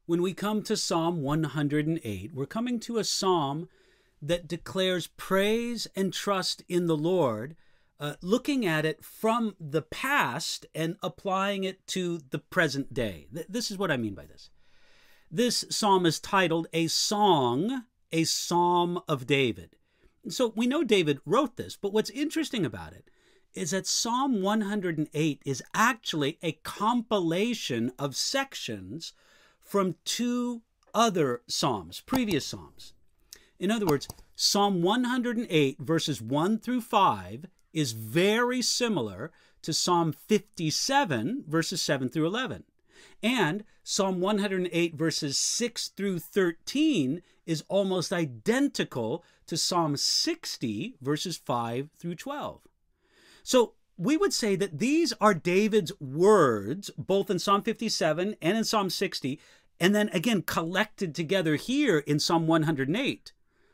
When we come to Psalm 108, we're coming to a psalm that declares praise and trust in the Lord, looking at it from the past and applying it to the present day. This is what I mean by this. This psalm is titled A Song, a Psalm of David. So we know David wrote this, but what's interesting about it is that Psalm 108 is actually a compilation of sections from two other psalms, previous psalms. In other words, Psalm 108 verses 1 through 5 is very similar to Psalm 57 verses 7 through 11. And Psalm 108 verses 6 through 13 is almost identical to Psalm 60 verses 5 through 12. So we would say that these are David's words, both in Psalm 57 and in Psalm 60, and then again collected together here in Psalm 108.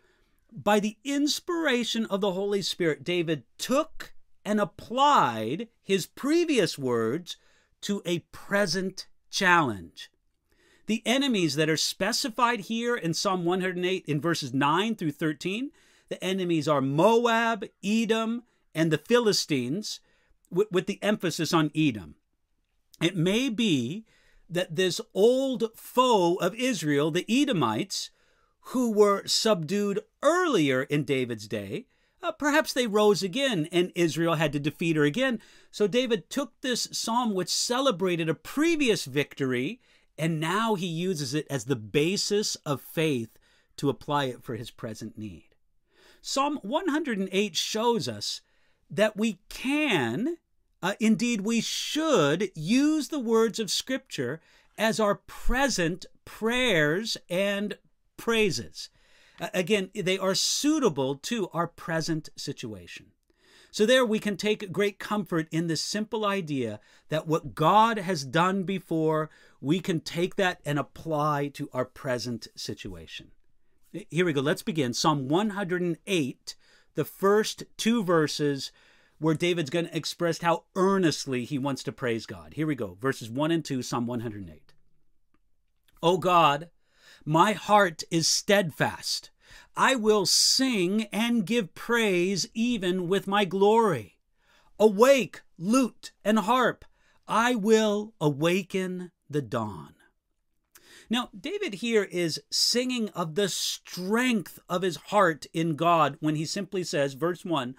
By the inspiration of the Holy Spirit, David took and applied his previous words to a present challenge. The enemies that are specified here in Psalm 108 in verses 9 through 13, the enemies are Moab, Edom, and the Philistines, with the emphasis on Edom. It may be that this old foe of Israel, the Edomites, who were subdued earlier in David's day, perhaps they rose again and Israel had to defeat her again. So David took this psalm which celebrated a previous victory, and now he uses it as the basis of faith to apply it for his present need. Psalm 108 shows us that we can, indeed we should, use the words of Scripture as our present prayers and praises. Again, they are suitable to our present situation. So there we can take great comfort in this simple idea that what God has done before, we can take that and apply to our present situation. Here we go. Let's begin. Psalm 108, the first two verses, where David's going to express how earnestly he wants to praise God. Here we go. Verses 1 and 2, Psalm 108. O God, my heart is steadfast. I will sing and give praise even with my glory. Awake, lute and harp. I will awaken the dawn. Now, David here is singing of the strength of his heart in God when he simply says, verse 1,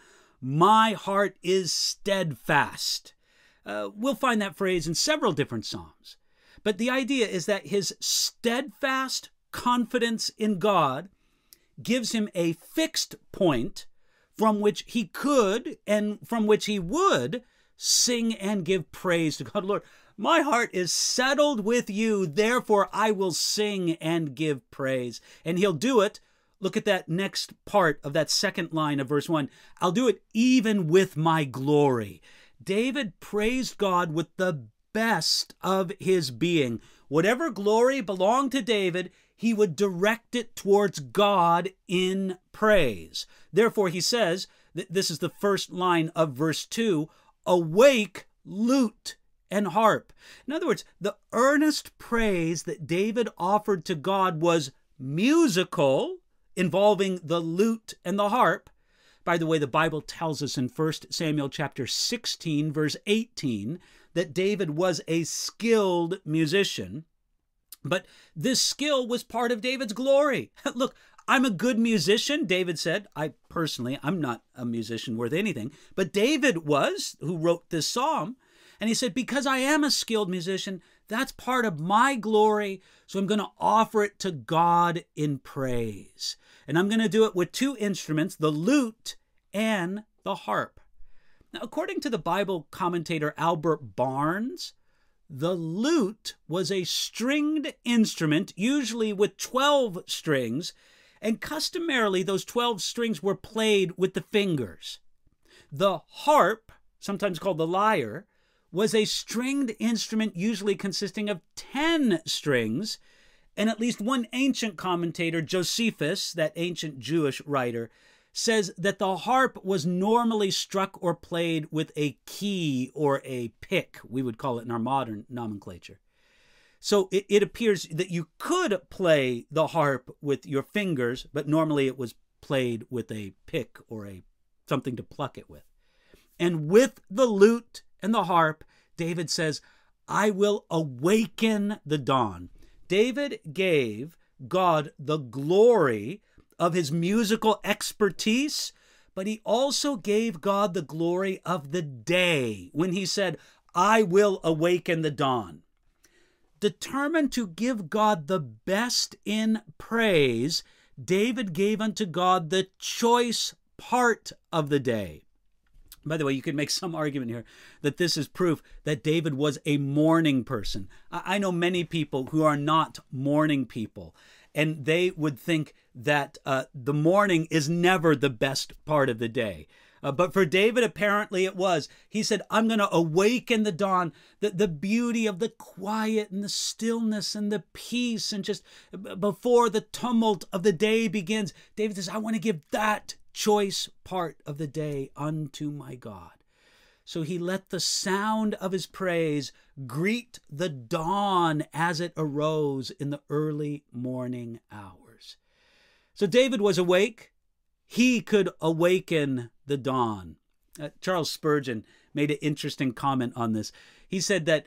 my heart is steadfast. We'll find that phrase in several different psalms. But the idea is that his steadfast confidence in God gives him a fixed point from which he could and from which he would sing and give praise to God. Lord, my heart is settled with you, therefore I will sing and give praise. And he'll do it. Look at that next part of that second line of verse 1. I'll do it even with my glory. David praised God with the best of his being. Whatever glory belonged to David, he would direct it towards God in praise. Therefore, he says, this is the first line of verse 2, awake, lute and harp. In other words, the earnest praise that David offered to God was musical, involving the lute and the harp. By the way, the Bible tells us in 1 Samuel chapter 16, verse 18, that David was a skilled musician. But this skill was part of David's glory. Look, I'm a good musician, David said. I'm not a musician worth anything. But David was, who wrote this psalm. And he said, because I am a skilled musician, that's part of my glory. So I'm going to offer it to God in praise. And I'm going to do it with two instruments, the lute and the harp. Now, according to the Bible commentator Albert Barnes, the lute was a stringed instrument, usually with 12 strings, and customarily those 12 strings were played with the fingers. The harp, sometimes called the lyre, was a stringed instrument usually consisting of 10 strings, and at least one ancient commentator, Josephus, that ancient Jewish writer, says that the harp was normally struck or played with a key or a pick, we would call it in our modern nomenclature. So it appears that you could play the harp with your fingers, but normally it was played with a pick or something to pluck it with. And with the lute and the harp, David says, I will awaken the dawn. David gave God the glory of his musical expertise, but he also gave God the glory of the day when he said, I will awaken the dawn. Determined to give God the best in praise, David gave unto God the choice part of the day. By the way, you could make some argument here that this is proof that David was a morning person. I know many people who are not morning people, and they would think that the morning is never the best part of the day. But for David, apparently it was. He said, I'm going to awaken the dawn, the beauty of the quiet and the stillness and the peace, and just before the tumult of the day begins. David says, I want to give that choice part of the day unto my God. So he let the sound of his praise greet the dawn as it arose in the early morning hours. So David was awake. He could awaken the dawn. Charles Spurgeon made an interesting comment on this. He said that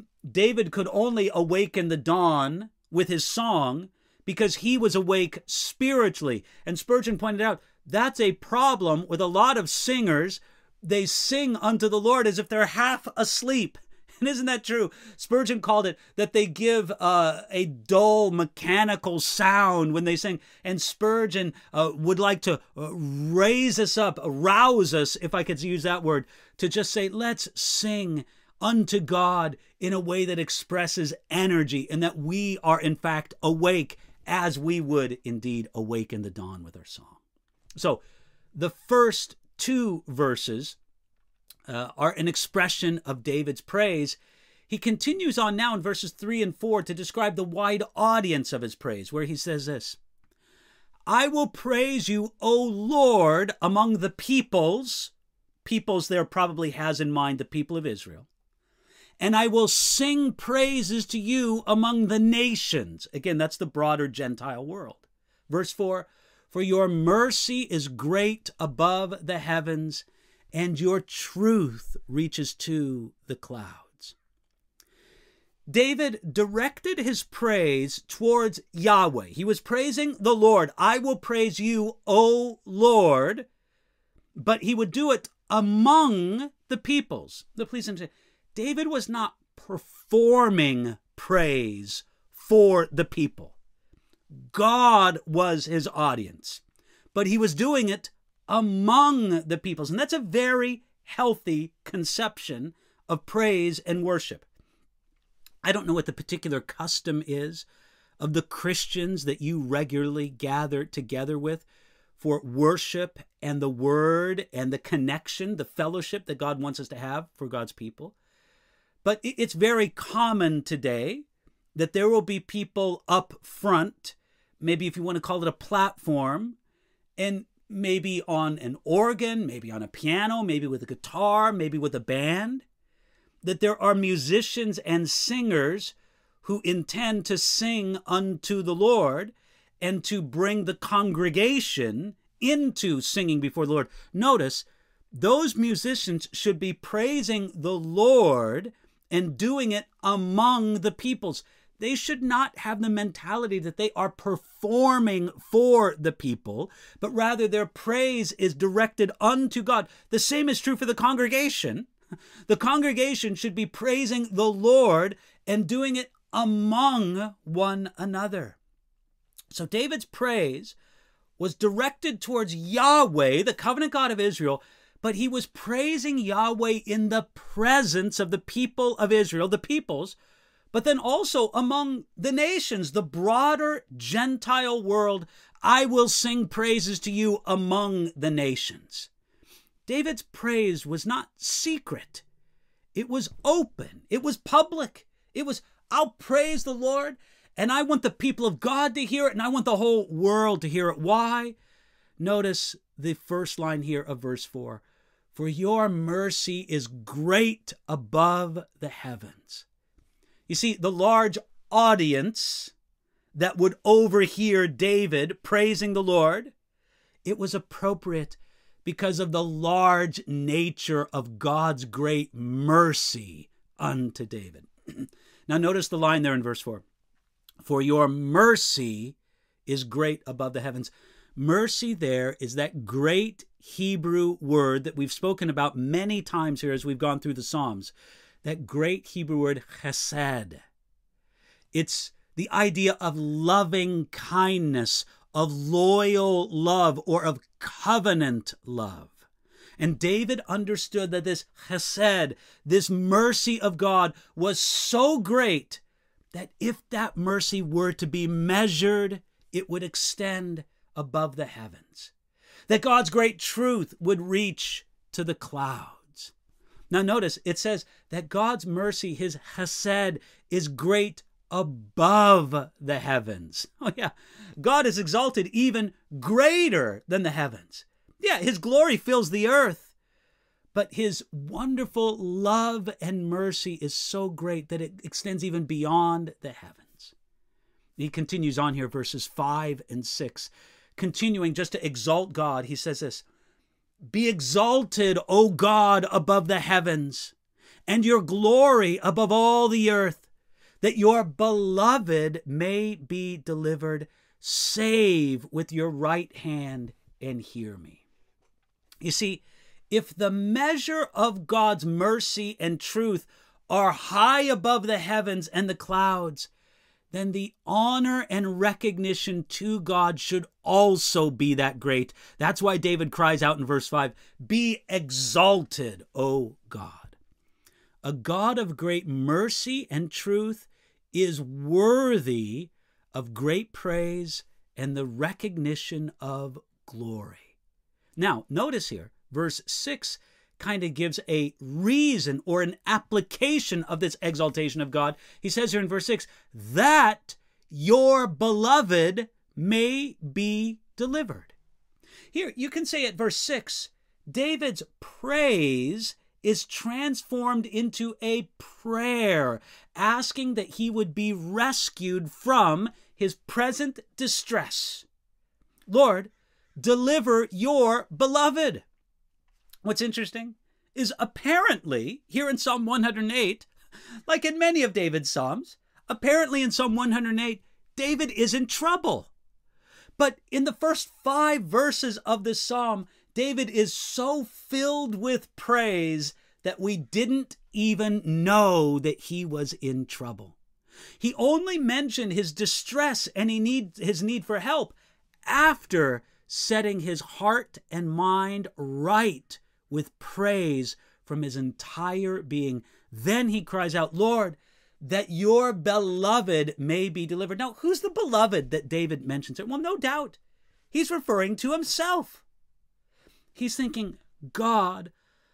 David could only awaken the dawn with his song because he was awake spiritually. And Spurgeon pointed out that's a problem with a lot of singers. They sing unto the Lord as if they're half asleep. And isn't that true? Spurgeon called it that they give a dull mechanical sound when they sing. And Spurgeon would like to raise us up, rouse us, if I could use that word, to just say, let's sing unto God in a way that expresses energy and that we are in fact awake as we would indeed awaken the dawn with our song. So the first two verses are an expression of David's praise. He continues on now in verses 3 and 4 to describe the wide audience of his praise, where he says this, I will praise you, O Lord, among the peoples. Peoples there probably has in mind the people of Israel. And I will sing praises to you among the nations. Again, that's the broader Gentile world. Verse 4, for your mercy is great above the heavens, and your truth reaches to the clouds. David directed his praise towards Yahweh. He was praising the Lord. I will praise you, O Lord. But he would do it among the peoples. Now, please understand, David was not performing praise for the people. God was his audience, but he was doing it among the peoples. And that's a very healthy conception of praise and worship. I don't know what the particular custom is of the Christians that you regularly gather together with for worship and the word and the connection, the fellowship that God wants us to have for God's people. But it's very common today that there will be people up front, maybe if you want to call it a platform, and maybe on an organ, maybe on a piano, maybe with a guitar, maybe with a band, that there are musicians and singers who intend to sing unto the Lord and to bring the congregation into singing before the Lord. Notice, those musicians should be praising the Lord and doing it among the peoples. They should not have the mentality that they are performing for the people, but rather their praise is directed unto God. The same is true for the congregation. The congregation should be praising the Lord and doing it among one another. So David's praise was directed towards Yahweh, the covenant God of Israel, but he was praising Yahweh in the presence of the people of Israel, the peoples, but then also among the nations, the broader Gentile world. I will sing praises to you among the nations. David's praise was not secret. It was open. It was public. It was, I'll praise the Lord, and I want the people of God to hear it, and I want the whole world to hear it. Why? Notice the first line here of verse 4. For your mercy is great above the heavens. You see, the large audience that would overhear David praising the Lord. It was appropriate because of the large nature of God's great mercy unto David. Now notice the line there in verse 4. For your mercy is great above the heavens. Mercy there is that great Hebrew word that we've spoken about many times here as we've gone through the Psalms. That great Hebrew word chesed. It's the idea of loving kindness, of loyal love, or of covenant love. And David understood that this chesed, this mercy of God, was so great that if that mercy were to be measured, it would extend above the heavens. That God's great truth would reach to the clouds. Now notice, it says that God's mercy, his chesed, is great above the heavens. Oh yeah, God is exalted even greater than the heavens. Yeah, his glory fills the earth, but his wonderful love and mercy is so great that it extends even beyond the heavens. He continues on here, verses 5 and 6, continuing just to exalt God. He says this, be exalted, O God, above the heavens, and your glory above all the earth, that your beloved may be delivered. Save with your right hand and hear me. You see, if the measure of God's mercy and truth are high above the heavens and the clouds, then the honor and recognition to God should also be that great. That's why David cries out in verse 5, be exalted, O God. A God of great mercy and truth is worthy of great praise and the recognition of glory. Now, notice here, verse 6 kind of gives a reason or an application of this exaltation of God. He says here in verse 6, that your beloved may be delivered. Here, you can say at verse 6, David's praise is transformed into a prayer, asking that he would be rescued from his present distress. Lord, deliver your beloved. What's interesting is apparently here in Psalm 108, like in many of David's Psalms, apparently in Psalm 108, David is in trouble. But in the first 5 verses of this Psalm, David is so filled with praise that we didn't even know that he was in trouble. He only mentioned his distress and his need for help after setting his heart and mind right with praise from his entire being. Then he cries out, Lord, that your beloved may be delivered. Now, who's the beloved that David mentions here? Well, no doubt, he's referring to himself. He's thinking, God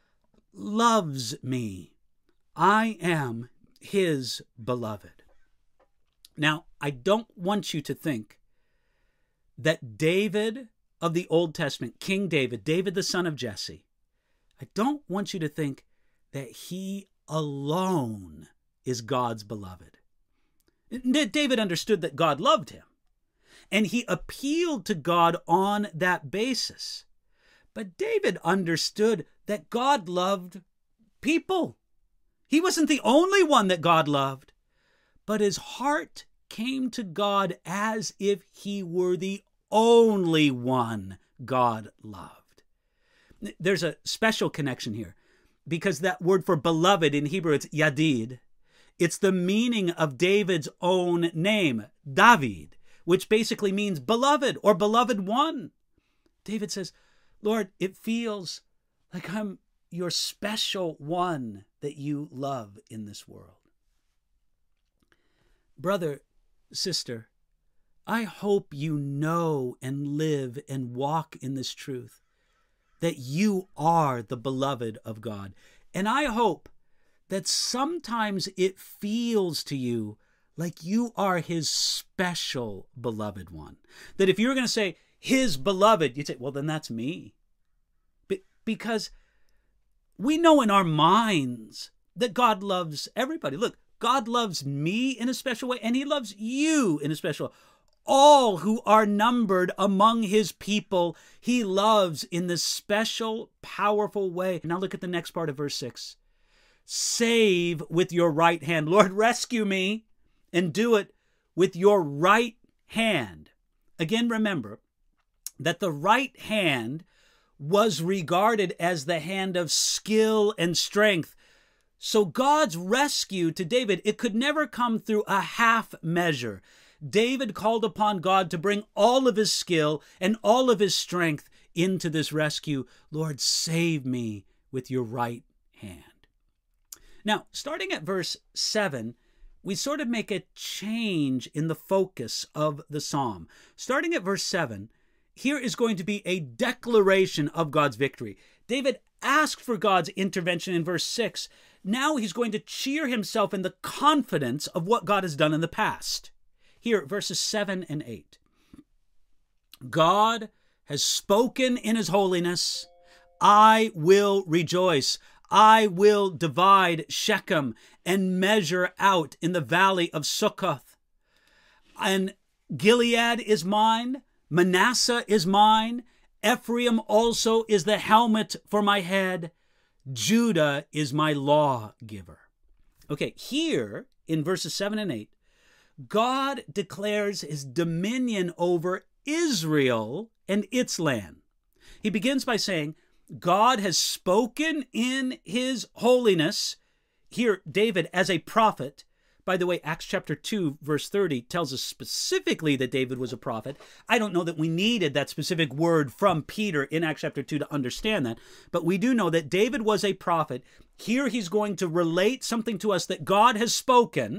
loves me. I am his beloved. Now, I don't want you to think that David of the Old Testament, King David, David the son of Jesse, I don't want you to think that he alone is God's beloved. David understood that God loved him, and he appealed to God on that basis. But David understood that God loved people. He wasn't the only one that God loved, but his heart came to God as if he were the only one God loved. There's a special connection here, because that word for beloved in Hebrew, it's yadid. It's the meaning of David's own name, David, which basically means beloved or beloved one. David says, Lord, it feels like I'm your special one that you love in this world. Brother, sister, I hope you know and live and walk in this truth, that you are the beloved of God. And I hope that sometimes it feels to you like you are his special beloved one. That if you were going to say his beloved, you'd say, well, then that's me. Because we know in our minds that God loves everybody. Look, God loves me in a special way, and he loves you in a special way. All who are numbered among his people, he loves in this special, powerful way. Now look at the next part of verse 6. Save with your right hand. Lord, rescue me, and do it with your right hand. Again, remember that the right hand was regarded as the hand of skill and strength. So God's rescue to David, it could never come through a half measure. David called upon God to bring all of his skill and all of his strength into this rescue. Lord, save me with your right hand. Now, starting at verse 7, we sort of make a change in the focus of the psalm. Starting at verse 7, here is going to be a declaration of God's victory. David asked for God's intervention in verse 6. Now he's going to cheer himself in the confidence of what God has done in the past. Here, verses 7 and 8. God has spoken in his holiness. I will rejoice. I will divide Shechem and measure out in the valley of Succoth. And Gilead is mine. Manasseh is mine. Ephraim also is the helmet for my head. Judah is my lawgiver. Okay, here in verses 7 and 8, God declares his dominion over Israel and its land. He begins by saying, God has spoken in his holiness. Here, David as a prophet. By the way, Acts chapter 2, verse 30 tells us specifically that David was a prophet. I don't know that we needed that specific word from Peter in Acts chapter 2 to understand that, but we do know that David was a prophet. Here he's going to relate something to us that God has spoken.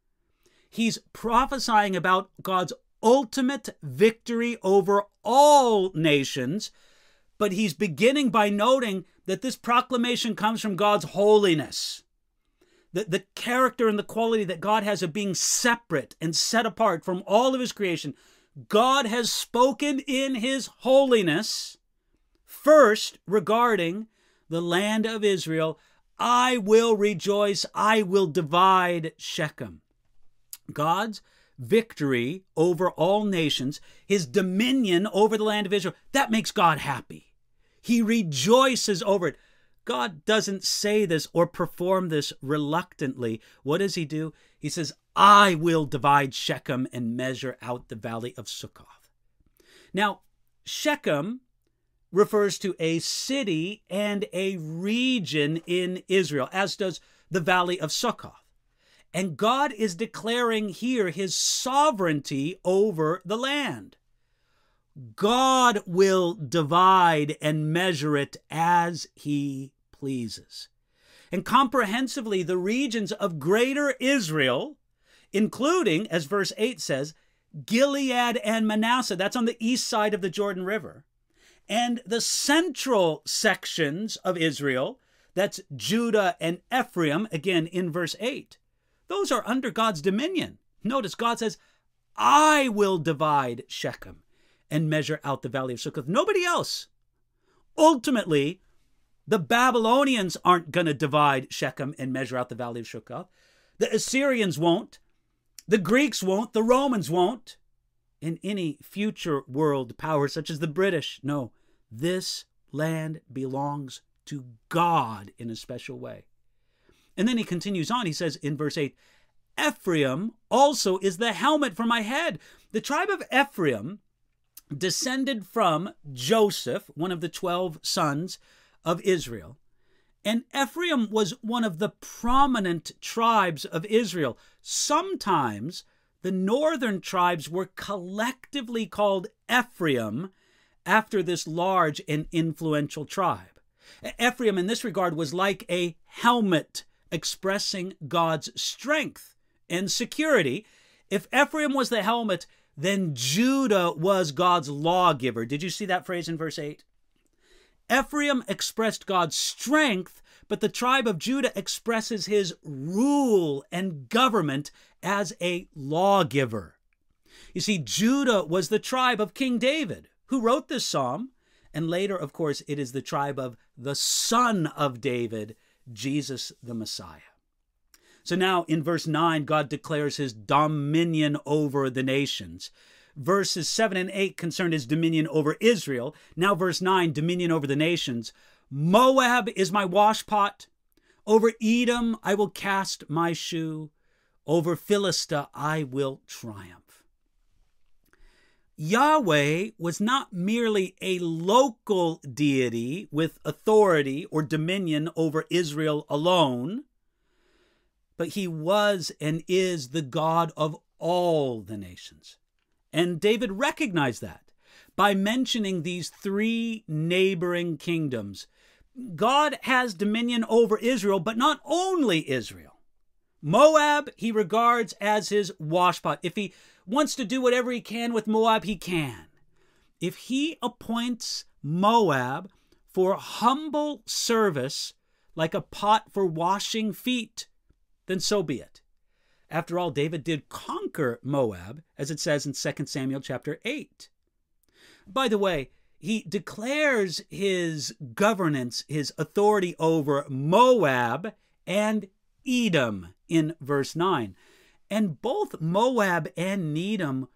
He's prophesying about God's ultimate victory over all nations, but he's beginning by noting that this proclamation comes from God's holiness. The character and the quality that God has of being separate and set apart from all of his creation. God has spoken in his holiness, first regarding the land of Israel. I will rejoice, I will divide Shechem. God's victory over all nations, his dominion over the land of Israel, that makes God happy. He rejoices over it. God doesn't say this or perform this reluctantly. What does he do? He says, I will divide Shechem and measure out the valley of Succoth. Now, Shechem refers to a city and a region in Israel, as does the valley of Succoth. And God is declaring here his sovereignty over the land. God will divide and measure it as he pleases. And comprehensively, the regions of greater Israel, including, as verse 8 says, Gilead and Manasseh, that's on the east side of the Jordan River, and the central sections of Israel, that's Judah and Ephraim, again in verse 8. Those are under God's dominion. Notice God says, I will divide Shechem and measure out the valley of Succoth. Nobody else. Ultimately, the Babylonians aren't going to divide Shechem and measure out the valley of Succoth. The Assyrians won't. The Greeks won't. The Romans won't. In any future world power such as the British. No, this land belongs to God in a special way. And then he continues on. He says in verse 8, Ephraim also is the helmet for my head. The tribe of Ephraim descended from Joseph, one of the 12 sons of Israel. And Ephraim was one of the prominent tribes of Israel. Sometimes the northern tribes were collectively called Ephraim after this large and influential tribe. Ephraim in this regard was like a helmet expressing God's strength and security. If Ephraim was the helmet, then Judah was God's lawgiver. Did you see that phrase in verse 8? Ephraim expressed God's strength, but the tribe of Judah expresses his rule and government as a lawgiver. You see, Judah was the tribe of King David, who wrote this psalm, and later, of course, it is the tribe of the Son of David, Jesus the Messiah. So now in verse 9, God declares his dominion over the nations. Verses 7 and 8 concern his dominion over Israel. Now verse 9, dominion over the nations. Moab is my washpot. Over Edom I will cast my shoe. Over Philistia I will triumph. Yahweh was not merely a local deity with authority or dominion over Israel alone, but he was and is the God of all the nations. And David recognized that by mentioning these three neighboring kingdoms. God has dominion over Israel, but not only Israel. Moab he regards as his washpot. If he wants to do whatever he can with Moab, he can. If he appoints Moab for humble service, like a pot for washing feet, then so be it. After all, David did conquer Moab, as it says in 2 Samuel chapter 8. By the way, he declares his governance, his authority over Moab and Edom in verse 9. And both Moab and Edom,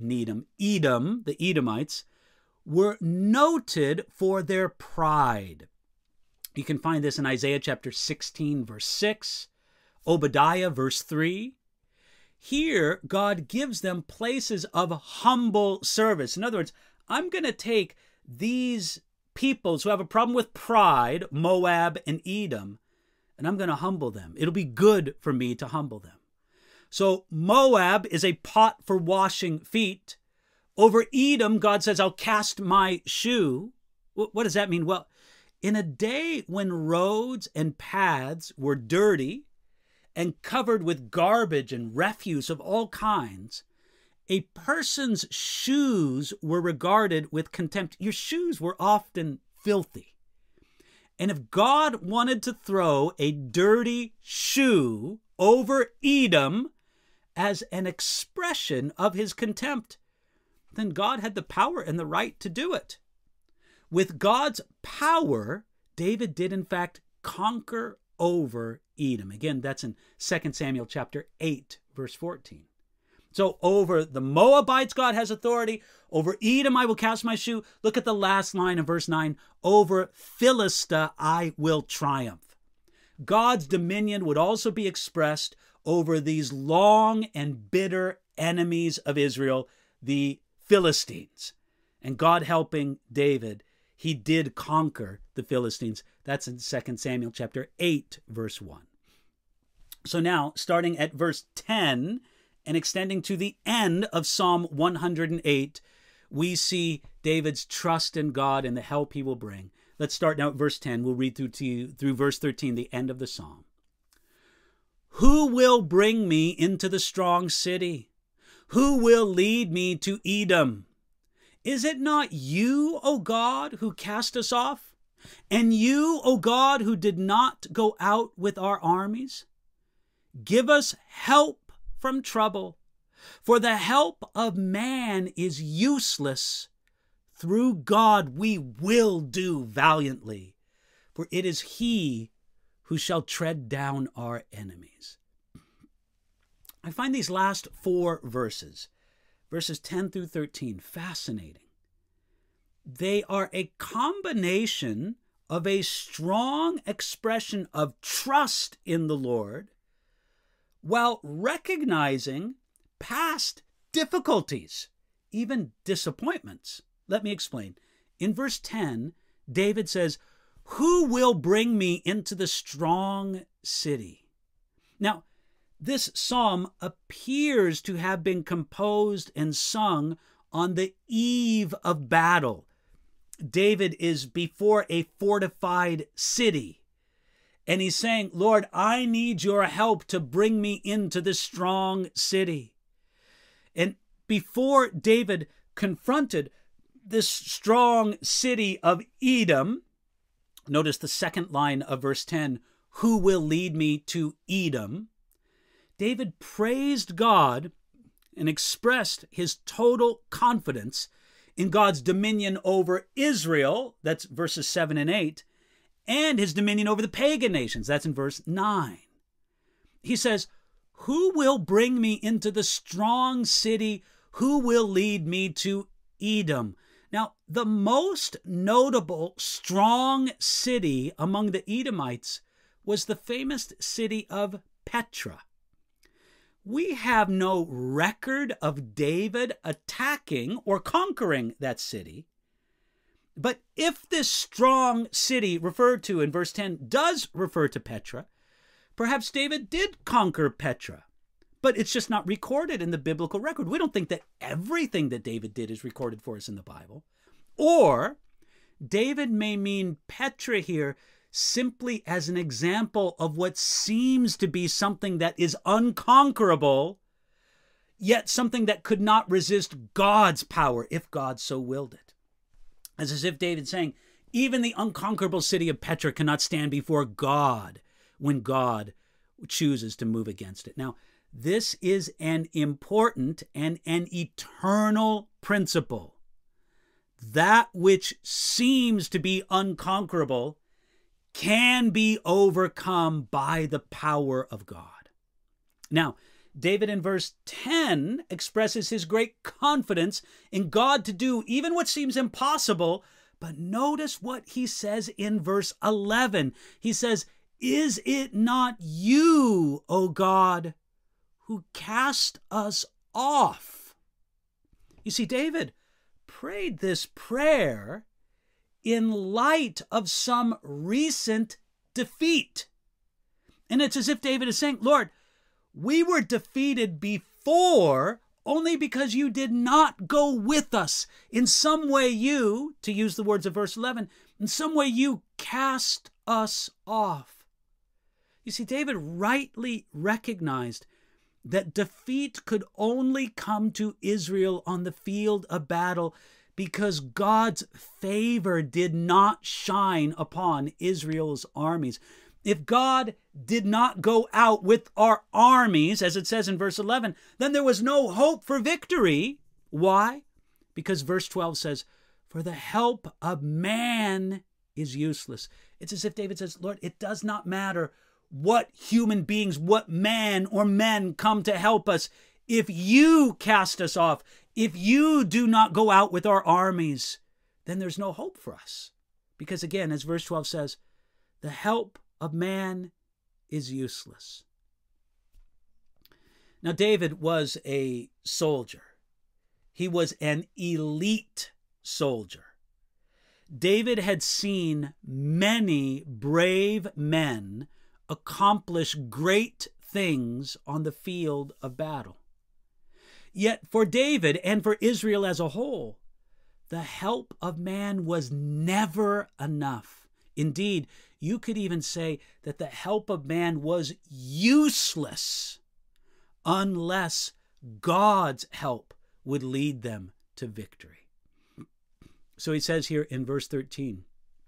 the Edomites, were noted for their pride. You can find this in Isaiah chapter 16, verse 6, Obadiah, verse 3. Here, God gives them places of humble service. In other words, I'm going to take these peoples who have a problem with pride, Moab and Edom, and I'm going to humble them. It'll be good for me to humble them. So Moab is a pot for washing feet. Over Edom, God says, I'll cast my shoe. What does that mean? Well, in a day when roads and paths were dirty and covered with garbage and refuse of all kinds, a person's shoes were regarded with contempt. Your shoes were often filthy. And if God wanted to throw a dirty shoe over Edom as an expression of his contempt, then God had the power and the right to do it. With God's power, David did in fact conquer over Edom. Again, that's in 2 Samuel chapter 8, verse 14. So over the Moabites, God has authority. Over Edom, I will cast my shoe. Look at the last line of verse 9. Over Philistia, I will triumph. God's dominion would also be expressed over these long and bitter enemies of Israel, the Philistines. And God helping David, he did conquer the Philistines. That's in 2 Samuel chapter 8, verse 1. So now, starting at verse 10, and extending to the end of Psalm 108, we see David's trust in God and the help he will bring. Let's start now at verse 10. We'll read through verse 13, the end of the psalm. Who will bring me into the strong city? Who will lead me to Edom? Is it not you, O God, who cast us off? And you, O God, who did not go out with our armies? Give us help from trouble, for the help of man is useless. Through God we will do valiantly, for it is he who shall tread down our enemies. I find these last four verses, verses 10 through 13, fascinating. They are a combination of a strong expression of trust in the Lord, while recognizing past difficulties, even disappointments. Let me explain. In verse 10, David says, who will bring me into the strong city? Now, this psalm appears to have been composed and sung on the eve of battle. David is before a fortified city. And he's saying, Lord, I need your help to bring me into this strong city. And before David confronted this strong city of Edom, notice the second line of verse 10, who will lead me to Edom? David praised God and expressed his total confidence in God's dominion over Israel, that's verses 7 and 8, and his dominion over the pagan nations. That's in verse 9. He says, "Who will bring me into the strong city? Who will lead me to Edom?" Now, the most notable strong city among the Edomites was the famous city of Petra. We have no record of David attacking or conquering that city. But if this strong city referred to in verse 10 does refer to Petra, perhaps David did conquer Petra. But it's just not recorded in the biblical record. We don't think that everything that David did is recorded for us in the Bible. Or David may mean Petra here simply as an example of what seems to be something that is unconquerable, yet something that could not resist God's power if God so willed it. As if David's saying, even the unconquerable city of Petra cannot stand before God when God chooses to move against it. Now, this is an important and an eternal principle. That which seems to be unconquerable can be overcome by the power of God. Now, David in verse 10 expresses his great confidence in God to do even what seems impossible, but notice what he says in verse 11. He says, "Is it not you, O God, who cast us off?" You see, David prayed this prayer in light of some recent defeat. And it's as if David is saying, Lord, we were defeated before only because you did not go with us. In some way you, to use the words of verse 11, in some way you cast us off. You see, David rightly recognized that defeat could only come to Israel on the field of battle because God's favor did not shine upon Israel's armies. If God did not go out with our armies, as it says in verse 11, then there was no hope for victory. Why? Because verse 12 says, "For the help of man is useless." It's as if David says, Lord, it does not matter what human beings, what man or men come to help us. If you cast us off, if you do not go out with our armies, then there's no hope for us. Because again, as verse 12 says, the help of man is useless. Now, David was a soldier. He was an elite soldier. David had seen many brave men accomplish great things on the field of battle. Yet for David and for Israel as a whole, the help of man was never enough. Indeed, you could even say that the help of man was useless unless God's help would lead them to victory. So he says here in verse 13,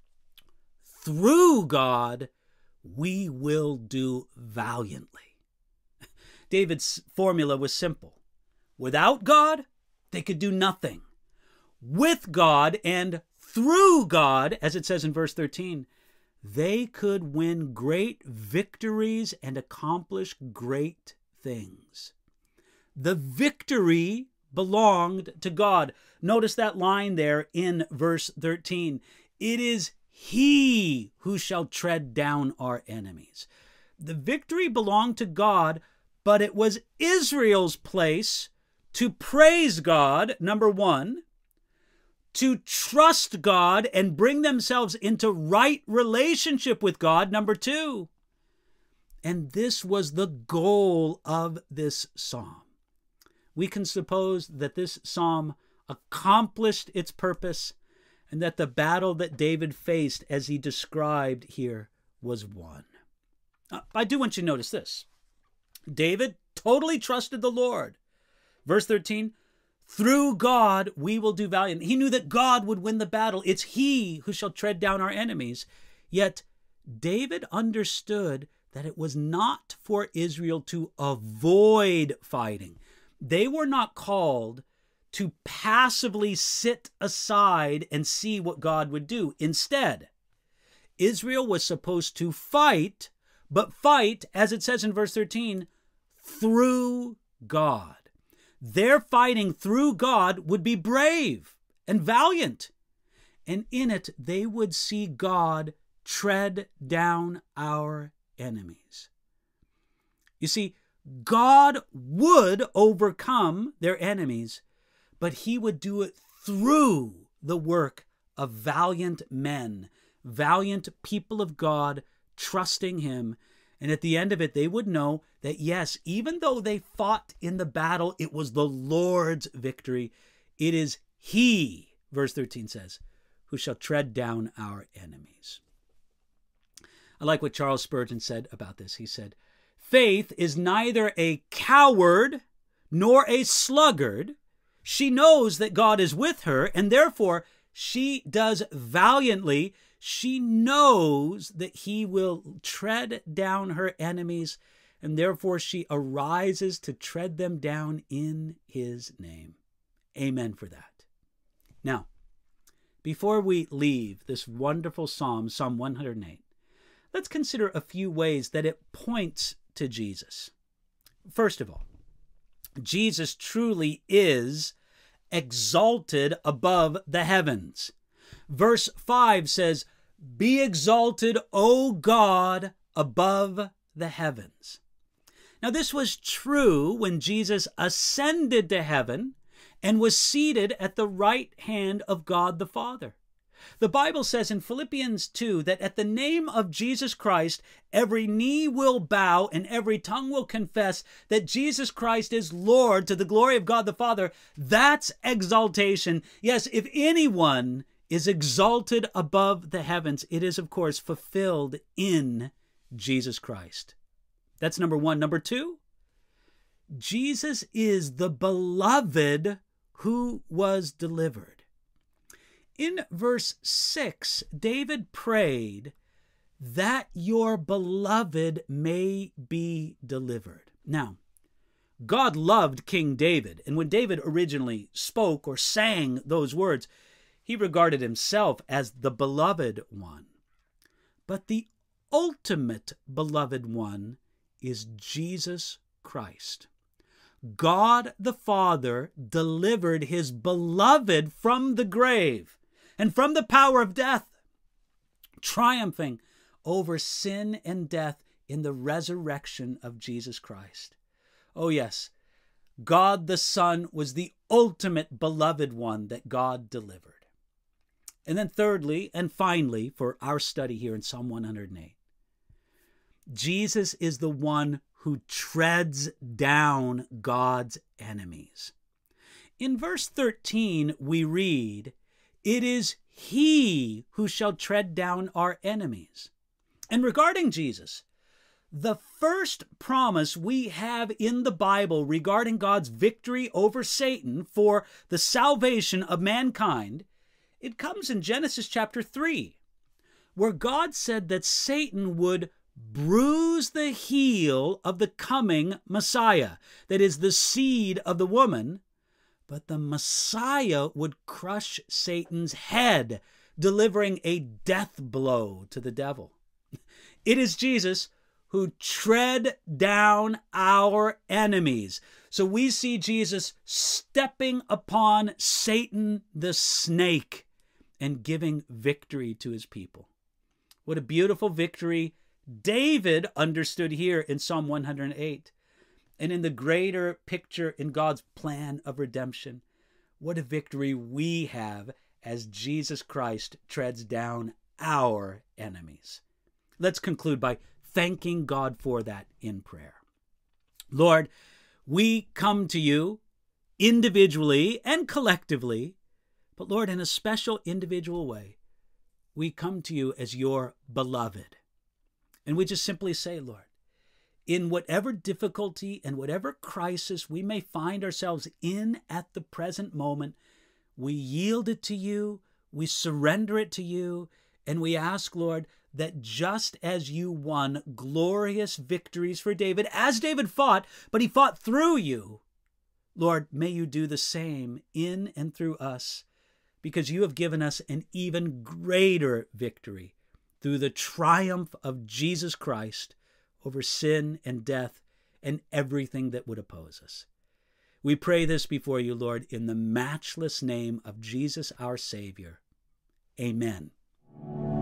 "Through God, we will do valiantly." David's formula was simple. Without God, they could do nothing. With God and through God, as it says in verse 13, they could win great victories and accomplish great things. The victory belonged to God. Notice that line there in verse 13. It is He who shall tread down our enemies. The victory belonged to God, but it was Israel's place to praise God, number one, to trust God and bring themselves into right relationship with God, number two. And this was the goal of this psalm. We can suppose that this psalm accomplished its purpose and that the battle that David faced, as he described here, was won. I do want you to notice this. David totally trusted the Lord. Verse 13, "Through God we will do valiantly." He knew that God would win the battle. It's He who shall tread down our enemies. Yet David understood that it was not for Israel to avoid fighting. They were not called to passively sit aside and see what God would do. Instead, Israel was supposed to fight, but fight, as it says in verse 13, through God. Their fighting through God would be brave and valiant, and in it they would see God tread down our enemies. You see, God would overcome their enemies, but he would do it through the work of valiant men, valiant people of God, trusting him. And at the end of it, they would know that, yes, even though they fought in the battle, it was the Lord's victory. It is he, verse 13 says, who shall tread down our enemies. I like what Charles Spurgeon said about this. He said, faith is neither a coward nor a sluggard. She knows that God is with her, and therefore she does valiantly. She knows that he will tread down her enemies, and therefore she arises to tread them down in his name. Amen for that. Now, before we leave this wonderful psalm, Psalm 108, let's consider a few ways that it points to Jesus. First of all, Jesus truly is exalted above the heavens. Verse 5 says, be exalted, O God, above the heavens. Now, this was true when Jesus ascended to heaven and was seated at the right hand of God the Father. The Bible says in Philippians 2 that at the name of Jesus Christ, every knee will bow and every tongue will confess that Jesus Christ is Lord, to the glory of God the Father. That's exaltation. Yes, if anyone is exalted above the heavens, it is, of course, fulfilled in Jesus Christ. That's number one. Number two, Jesus is the beloved who was delivered. In verse 6, David prayed that your beloved may be delivered. Now, God loved King David, and when David originally spoke or sang those words, he regarded himself as the beloved one. But the ultimate beloved one is Jesus Christ. God the Father delivered his beloved from the grave and from the power of death, triumphing over sin and death in the resurrection of Jesus Christ. Oh yes, God the Son was the ultimate beloved one that God delivered. And then thirdly and finally, for our study here in Psalm 108, Jesus is the one who treads down God's enemies. In verse 13, we read, it is he who shall tread down our enemies. And regarding Jesus, the first promise we have in the Bible regarding God's victory over Satan for the salvation of mankind, it comes in Genesis chapter 3, where God said that Satan would bruise the heel of the coming Messiah, that is the seed of the woman, but the Messiah would crush Satan's head, delivering a death blow to the devil. It is Jesus who tread down our enemies. So we see Jesus stepping upon Satan the snake and giving victory to his people. What a beautiful victory David understood here in Psalm 108. And in the greater picture in God's plan of redemption, what a victory we have as Jesus Christ treads down our enemies. Let's conclude by thanking God for that in prayer. Lord, we come to you individually and collectively, but Lord, in a special individual way, we come to you as your beloved. And we just simply say, Lord, in whatever difficulty and whatever crisis we may find ourselves in at the present moment, we yield it to you, we surrender it to you, and we ask, Lord, that just as you won glorious victories for David, as David fought, but he fought through you, Lord, may you do the same in and through us, because you have given us an even greater victory through the triumph of Jesus Christ, over sin and death and everything that would oppose us. We pray this before you, Lord, in the matchless name of Jesus, our Savior. Amen.